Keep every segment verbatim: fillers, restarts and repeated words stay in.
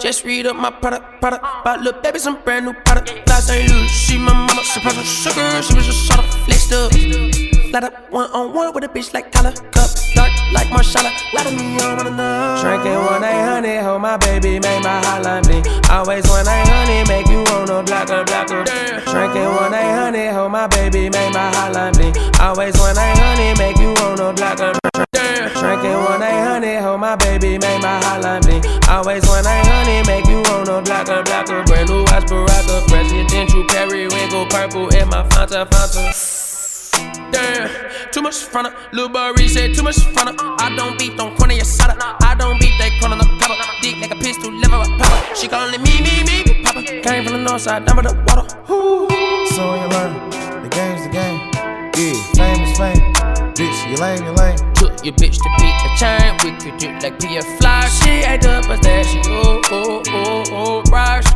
Just read up my product, product. Bought little baby some brand new product. Fly Saint Louis, she my mama. Surprise with sugar, she was just shot up, flexed up. Flat up one on one with a bitch like collar. Cup dark like Marshala. Lot of me on enough. Drinking one eight hundred, hold my baby, make my hotline bling. Always one eight hundred, make you wanna block her, block her. Drinking one eight hundred, hold my baby, make my hotline bling. Always one eight hundred, make you wanna block her. Drinking one eight hundred, hold my baby, make my hotline bling. Always one eight hundred, make you wanna block her, block her. Brand new watch, Baraka, presidential, periwinkle, purple in my Fanta, Fanta. Damn, too much front up. Lil' Barry said too much front up. I don't beat, don't corner your side up. I don't beat, they corner the cover. Dick like a pistol, liver a popper. She calling me, me, me, me, papa. Came from the north side, down by the water. Ooh. So you learn, the game's the game. Yeah, fame is fame. Bitch, you lame, you lame. Took your bitch to beat the chain. We could do like P F Fly. She act up as that. She oh, oh, oh, oh, rush.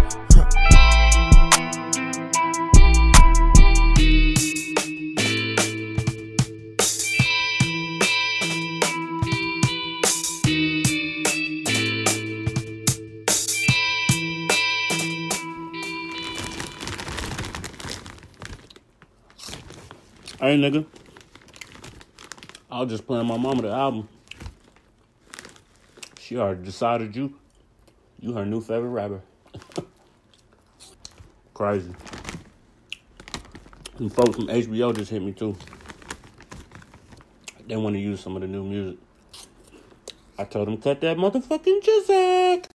Hey, nigga. I was just playing my mama the album. She already decided you. You her new favorite rapper. Crazy. Some folks from H B O just hit me too. They want to use some of the new music. I told them cut that motherfucking jizzack.